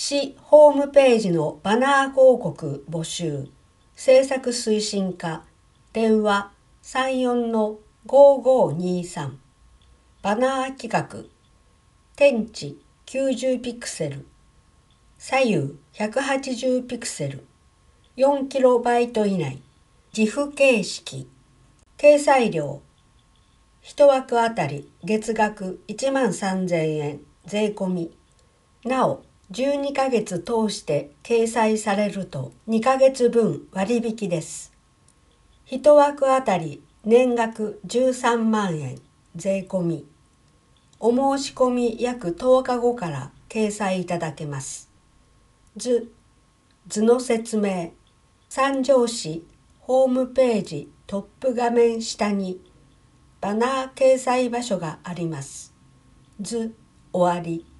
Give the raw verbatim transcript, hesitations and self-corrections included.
市ホームページのバナー広告募集、制作推進課、電話 さんよんのごごにさん、バナー企画、天地きゅうじゅうピクセル、左右ひゃくはちじゅうピクセル、よんキロバイト以内、自負形式、掲載料、いち枠あたり月額いちまんさんぜんえん税込み。なお、じゅうにかげつ通して掲載されるとにかげつぶん割引です。いち枠あたり年額じゅうさんまんえん税込み。お申し込み約とおかごから掲載いただけます。図、図の説明、三条市ホームページトップ画面下にバナー掲載場所があります。図、終わり。